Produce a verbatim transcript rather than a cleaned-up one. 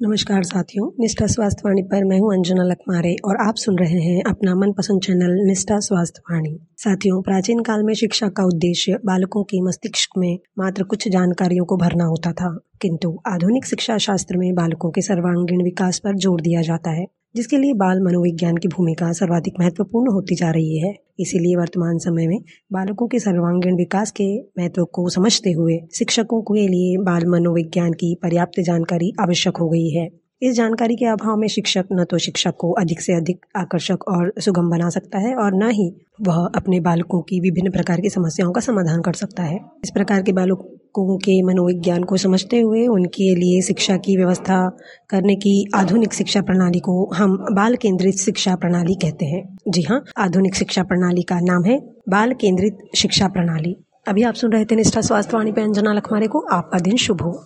नमस्कार साथियों, निष्ठा स्वास्थ्य वाणी पर मैं हूं अंजना लखमारे और आप सुन रहे हैं अपना मनपसंद चैनल निष्ठा स्वास्थ्य वाणी। साथियों, प्राचीन काल में शिक्षा का उद्देश्य बालकों के मस्तिष्क में मात्र कुछ जानकारियों को भरना होता था, किंतु आधुनिक शिक्षा शास्त्र में बालकों के सर्वांगीण विकास पर जोर दिया जाता है, जिसके लिए बाल मनोविज्ञान की भूमिका सर्वाधिक महत्वपूर्ण होती जा रही है। इसीलिए वर्तमान समय में बालकों के सर्वांगीण विकास के महत्व को समझते हुए शिक्षकों के लिए बाल मनोविज्ञान की पर्याप्त जानकारी आवश्यक हो गई है। इस जानकारी के अभाव में शिक्षक न तो शिक्षा को अधिक से अधिक आकर्षक और सुगम बना सकता है और न ही वह अपने बालकों की विभिन्न प्रकार की समस्याओं का समाधान कर सकता है। इस प्रकार के बालकों के मनोविज्ञान को समझते हुए उनके लिए शिक्षा की व्यवस्था करने की आधुनिक शिक्षा प्रणाली को हम बाल केंद्रित शिक्षा प्रणाली कहते हैं। जी हाँ, आधुनिक शिक्षा प्रणाली का नाम है बाल केंद्रित शिक्षा प्रणाली। अभी आप सुन रहे थे निष्ठा स्वास्थ्य वाणी पे अंजना लखमारे को। आपका दिन शुभ हो।